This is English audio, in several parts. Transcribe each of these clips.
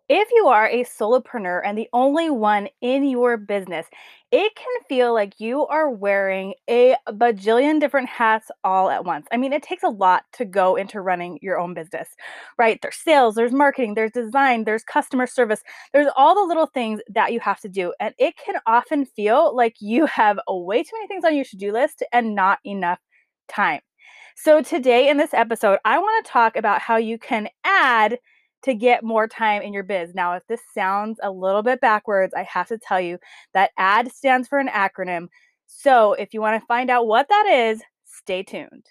If you are a solopreneur and the only one in your business, it can feel like you are wearing a bajillion different hats all at once. I mean, it takes a lot to go into running your own business, right? There's sales, there's marketing, there's design, there's customer service, there's all the little things that you have to do. And it can often feel like you have way too many things on your to-do list and not enough time. So, today in this episode, I want to talk about how you can add to get more time in your biz. Now, if this sounds a little bit backwards, I have to tell you that ADD stands for an acronym. So, if you want to find out what that is, stay tuned.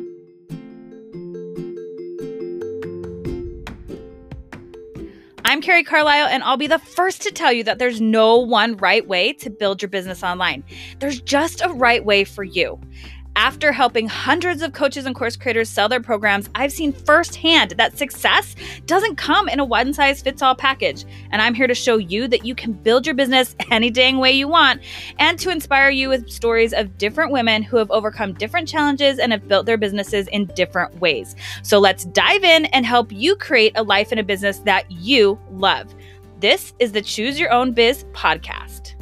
I'm Carrie Carlisle, and I'll be the first to tell you that there's no one right way to build your business online. There's just a right way for you. After helping hundreds of coaches and course creators sell their programs, I've seen firsthand that success doesn't come in a one-size-fits-all package. And I'm here to show you that you can build your business any dang way you want, and to inspire you with stories of different women who have overcome different challenges and have built their businesses in different ways. So let's dive in and help you create a life and a business that you love. This is the Choose Your Own Biz podcast.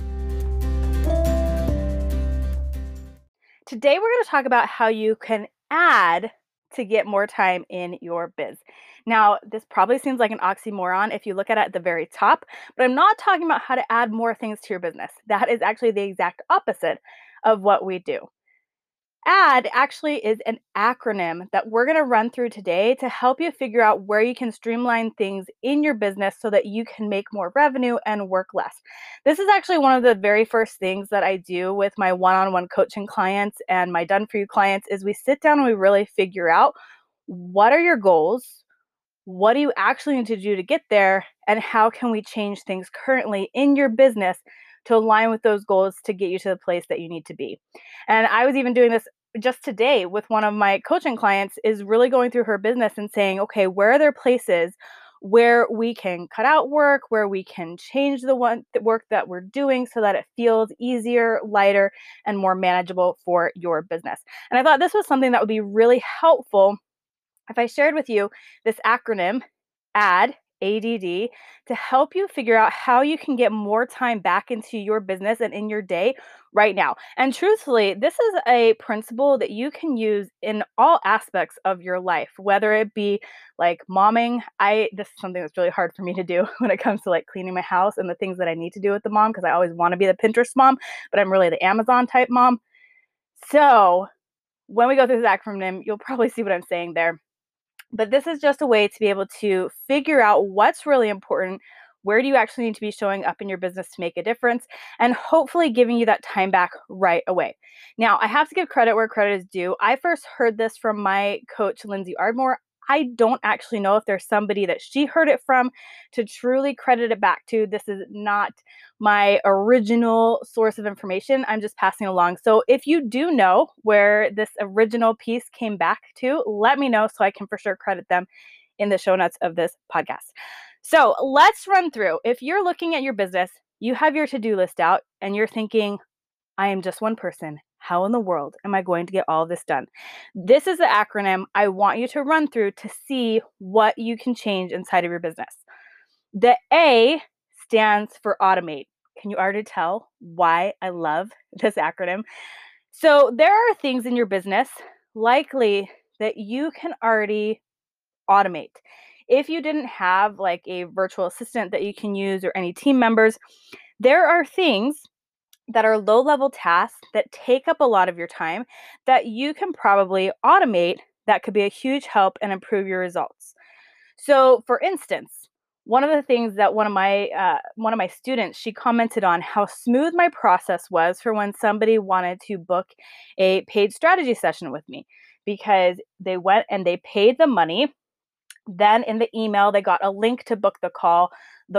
Today, we're going to talk about how you can add to get more time in your biz. Now, this probably seems like an oxymoron if you look at it at the very top, but I'm not talking about how to add more things to your business. That is actually the exact opposite of what we do. ADD actually is an acronym that we're going to run through today to help you figure out where you can streamline things in your business so that you can make more revenue and work less. This is actually one of the very first things that I do with my one-on-one coaching clients and my done for you clients is we sit down and we really figure out what are your goals, what do you actually need to do to get there, and how can we change things currently in your business to align with those goals to get you to the place that you need to be. And I was even doing this just today with one of my coaching clients, is really going through her business and saying, okay, where are there places where we can cut out work, where we can change the work that we're doing so that it feels easier, lighter, and more manageable for your business. And I thought this was something that would be really helpful if I shared with you this acronym, ADD, ADD, to help you figure out how you can get more time back into your business and in your day right now. And truthfully, this is a principle that you can use in all aspects of your life, whether it be like momming. This is something that's really hard for me to do when it comes to like cleaning my house and the things that I need to do with the mom, because I always want to be the Pinterest mom, but I'm really the Amazon type mom. So when we go through this acronym, you'll probably see what I'm saying there. But this is just a way to be able to figure out what's really important, where do you actually need to be showing up in your business to make a difference, and hopefully giving you that time back right away. Now, I have to give credit where credit is due. I first heard this from my coach, Lindsay Ardmore. I don't actually know if there's somebody that she heard it from to truly credit it back to. This is not my original source of information. I'm just passing along. So if you do know where this original piece came back to, let me know so I can for sure credit them in the show notes of this podcast. So let's run through. If you're looking at your business, you have your to-do list out and you're thinking, I am just one person. How in the world am I going to get all of this done? This is the acronym I want you to run through to see what you can change inside of your business. The A stands for automate. Can you already tell why I love this acronym? So there are things in your business likely that you can already automate. If you didn't have like a virtual assistant that you can use or any team members, there are things that are low-level tasks that take up a lot of your time that you can probably automate that could be a huge help and improve your results. So, for instance, one of the things that one of my students, she commented on how smooth my process was for when somebody wanted to book a paid strategy session with me, because they went and they paid the money. Then in the email, they got a link to book the call.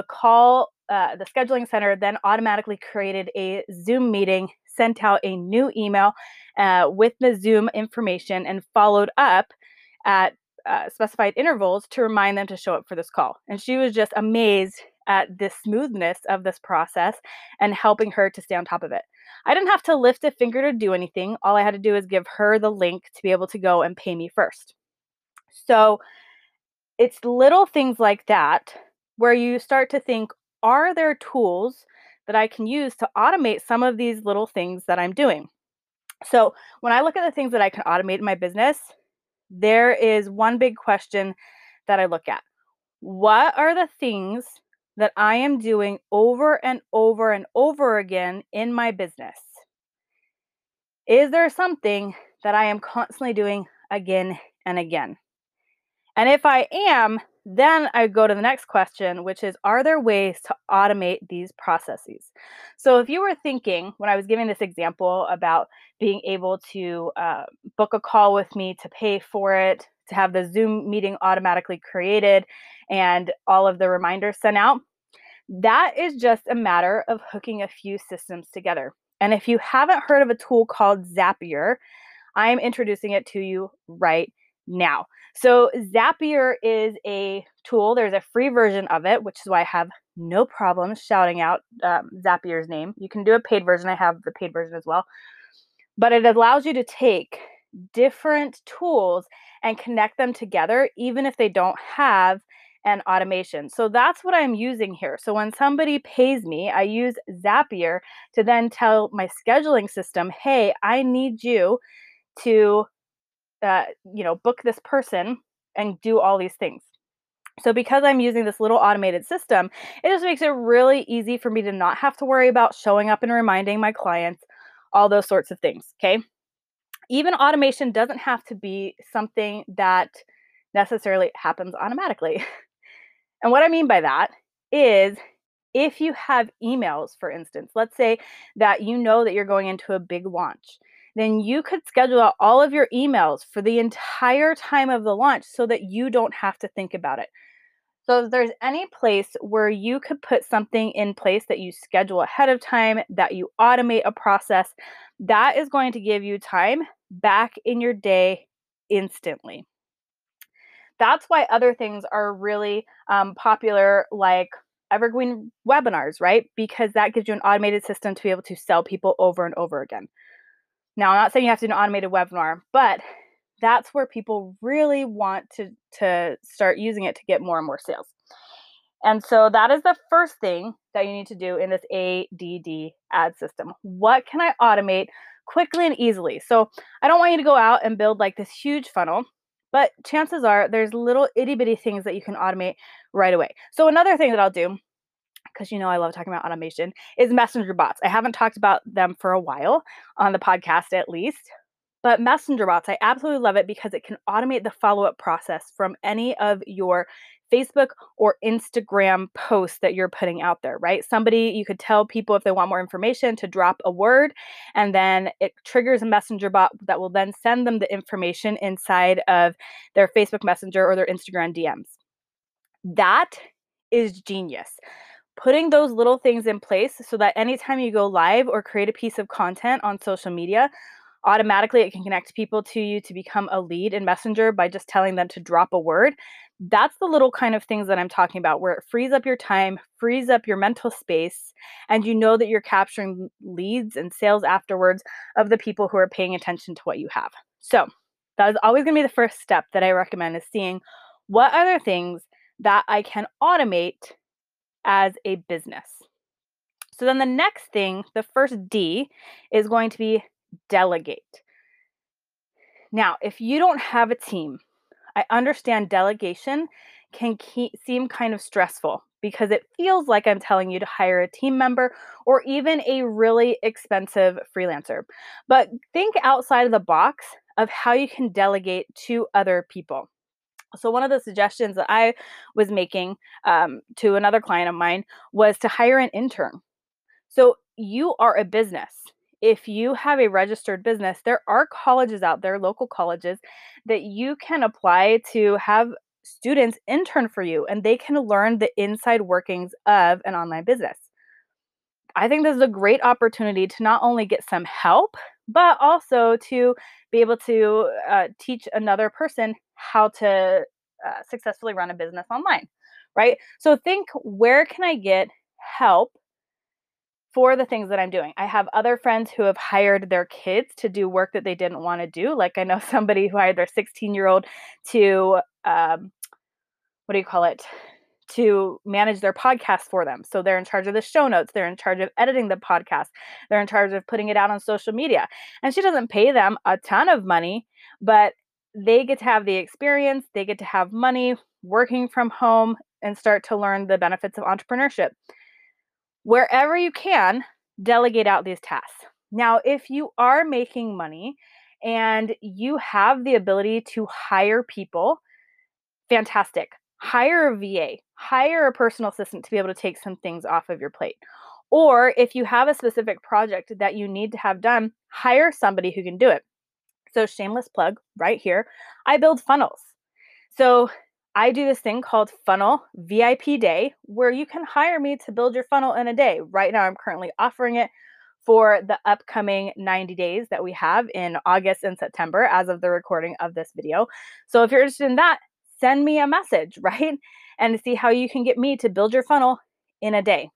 The scheduling center then automatically created a Zoom meeting, sent out a new email with the Zoom information, and followed up at specified intervals to remind them to show up for this call. And she was just amazed at the smoothness of this process and helping her to stay on top of it. I didn't have to lift a finger to do anything. All I had to do is give her the link to be able to go and pay me first. So it's little things like that where you start to think, are there tools that I can use to automate some of these little things that I'm doing? So when I look at the things that I can automate in my business, there is one big question that I look at. What are the things that I am doing over and over and over again in my business? Is there something that I am constantly doing again and again? And if I am, then I go to the next question, which is, are there ways to automate these processes? So if you were thinking, when I was giving this example about being able to book a call with me, to pay for it, to have the Zoom meeting automatically created, and all of the reminders sent out, that is just a matter of hooking a few systems together. And if you haven't heard of a tool called Zapier, I'm introducing it to you right now. So, Zapier is a tool. There's a free version of it, which is why I have no problem shouting out Zapier's name. You can do a paid version. I have the paid version as well. But it allows you to take different tools and connect them together, even if they don't have an automation. So that's what I'm using here. So when somebody pays me, I use Zapier to then tell my scheduling system, hey, I need you to book this person and do all these things. So because I'm using this little automated system, it just makes it really easy for me to not have to worry about showing up and reminding my clients, all those sorts of things. Okay. Even automation doesn't have to be something that necessarily happens automatically. And what I mean by that is, if you have emails, for instance, let's say that you know that you're going into a big launch, then you could schedule out all of your emails for the entire time of the launch so that you don't have to think about it. So if there's any place where you could put something in place that you schedule ahead of time, that you automate a process, that is going to give you time back in your day instantly. That's why other things are really popular, like evergreen webinars, right? Because that gives you an automated system to be able to sell people over and over again. Now, I'm not saying you have to do an automated webinar, but that's where people really want to start using it to get more and more sales. And so that is the first thing that you need to do in this ADD ad system. What can I automate quickly and easily? So I don't want you to go out and build like this huge funnel, but chances are there's little itty bitty things that you can automate right away. So another thing that I'll do, because I love talking about automation, is messenger bots. I haven't talked about them for a while on the podcast, at least. But messenger bots, I absolutely love it because it can automate the follow-up process from any of your Facebook or Instagram posts that you're putting out there, right? You could tell people if they want more information to drop a word, and then it triggers a messenger bot that will then send them the information inside of their Facebook Messenger or their Instagram DMs. That is genius. Putting those little things in place so that anytime you go live or create a piece of content on social media, automatically it can connect people to you to become a lead in Messenger by just telling them to drop a word. That's the little kind of things that I'm talking about, where it frees up your time, frees up your mental space, and you know that you're capturing leads and sales afterwards of the people who are paying attention to what you have. So that is always going to be the first step that I recommend, is seeing what other things that I can automate as a business. So then the next thing, the first D, is going to be delegate. Now, if you don't have a team, I understand delegation can seem kind of stressful because it feels like I'm telling you to hire a team member or even a really expensive freelancer. But think outside of the box of how you can delegate to other people. So one of the suggestions that I was making to another client of mine was to hire an intern. So you are a business. If you have a registered business, there are colleges out there, local colleges, that you can apply to have students intern for you, and they can learn the inside workings of an online business. I think this is a great opportunity to not only get some help, but also to be able to teach another person how to successfully run a business online, right? So think, where can I get help for the things that I'm doing? I have other friends who have hired their kids to do work that they didn't want to do. Like, I know somebody who hired their 16-year-old to, what do you call it? to manage their podcast for them. So they're in charge of the show notes. They're in charge of editing the podcast. They're in charge of putting it out on social media. And she doesn't pay them a ton of money, but they get to have the experience. They get to have money working from home and start to learn the benefits of entrepreneurship. Wherever you can, delegate out these tasks. Now, if you are making money and you have the ability to hire people, fantastic. Hire a VA, hire a personal assistant to be able to take some things off of your plate. Or if you have a specific project that you need to have done, hire somebody who can do it. So shameless plug right here, I build funnels. So I do this thing called Funnel VIP Day, where you can hire me to build your funnel in a day. Right now, I'm currently offering it for the upcoming 90 days that we have in August and September as of the recording of this video. So if you're interested in that, send me a message, right? And see how you can get me to build your funnel in a day.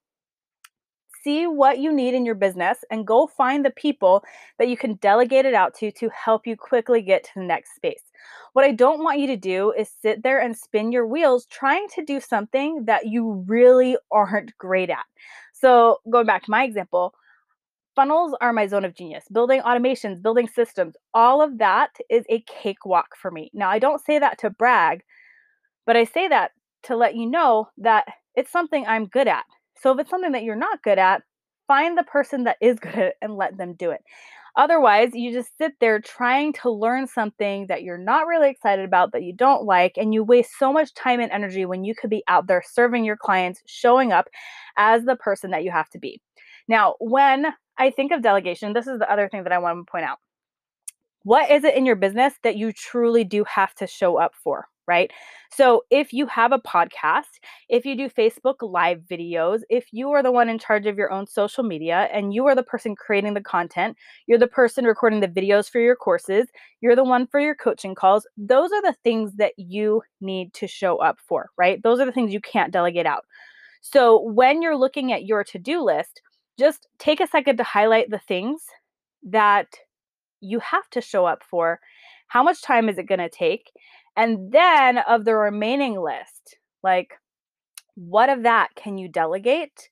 See what you need in your business and go find the people that you can delegate it out to help you quickly get to the next space. What I don't want you to do is sit there and spin your wheels trying to do something that you really aren't great at. So going back to my example, funnels are my zone of genius. Building automations, building systems, all of that is a cakewalk for me. Now, I don't say that to brag, but I say that to let you know that it's something I'm good at. So if it's something that you're not good at, find the person that is good at it and let them do it. Otherwise, you just sit there trying to learn something that you're not really excited about, that you don't like, and you waste so much time and energy when you could be out there serving your clients, showing up as the person that you have to be. Now, when I think of delegation, this is the other thing that I want to point out. What is it in your business that you truly do have to show up for, right? So if you have a podcast, if you do Facebook Live videos, if you are the one in charge of your own social media and you are the person creating the content, you're the person recording the videos for your courses, you're the one for your coaching calls, those are the things that you need to show up for, right? Those are the things you can't delegate out. So when you're looking at your to-do list, just take a second to highlight the things that you have to show up for. How much time is it going to take? And then of the remaining list, like what of that can you delegate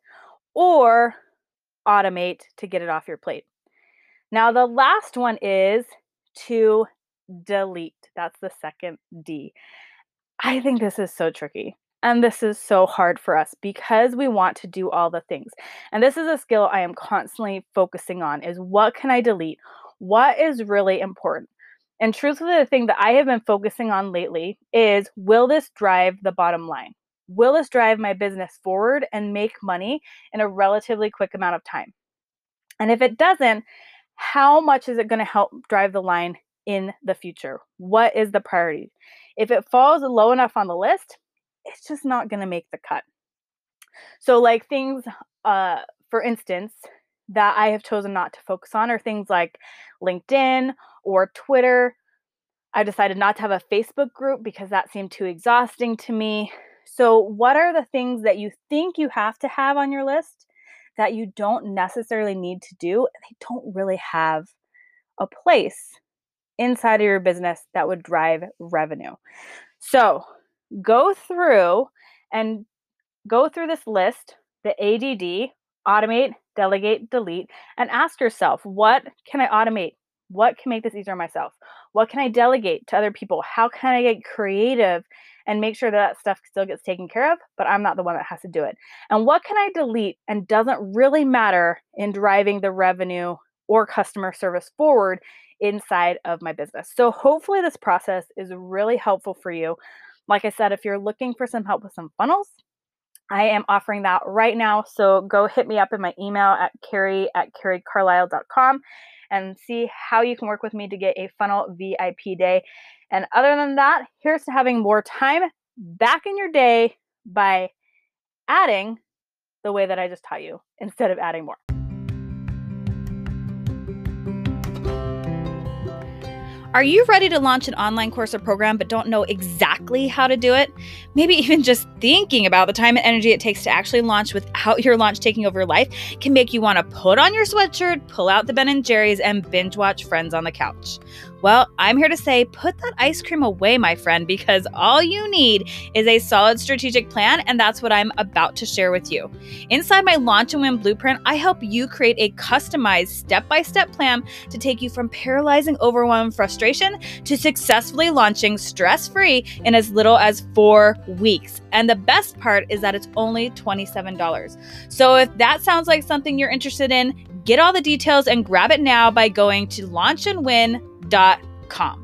or automate to get it off your plate? Now, the last one is to delete. That's the second D. I think this is so tricky. And this is so hard for us because we want to do all the things. And this is a skill I am constantly focusing on is what can I delete? What is really important? And truthfully, the thing that I have been focusing on lately is, will this drive the bottom line? Will this drive my business forward and make money in a relatively quick amount of time? And if it doesn't, how much is it going to help drive the line in the future? What is the priority? If it falls low enough on the list, it's just not going to make the cut. So like things, for instance, that I have chosen not to focus on are things like LinkedIn or Twitter. I decided not to have a Facebook group because that seemed too exhausting to me. So what are the things that you think you have to have on your list that you don't necessarily need to do? They don't really have a place inside of your business that would drive revenue. So go through this list, the ADD, automate, delegate, delete, and ask yourself, what can I automate? What can make this easier on myself? What can I delegate to other people? How can I get creative and make sure that stuff still gets taken care of, but I'm not the one that has to do it? And what can I delete and doesn't really matter in driving the revenue or customer service forward inside of my business? So hopefully this process is really helpful for you. Like I said, if you're looking for some help with some funnels, I am offering that right now. So go hit me up in my email at carrie@carriecarlisle.com and see how you can work with me to get a funnel VIP day. And other than that, here's to having more time back in your day by adding the way that I just taught you instead of adding more. Are you ready to launch an online course or program but don't know exactly how to do it? Maybe even just thinking about the time and energy it takes to actually launch without your launch taking over your life can make you want to put on your sweatshirt, pull out the Ben & Jerry's, and binge watch Friends on the couch. Well, I'm here to say, put that ice cream away, my friend, because all you need is a solid strategic plan, and that's what I'm about to share with you. Inside my Launch and Win Blueprint, I help you create a customized step-by-step plan to take you from paralyzing overwhelm and frustration to successfully launching stress-free in as little as 4 weeks. And the best part is that it's only $27. So if that sounds like something you're interested in, get all the details and grab it now by going to launchandwin.com.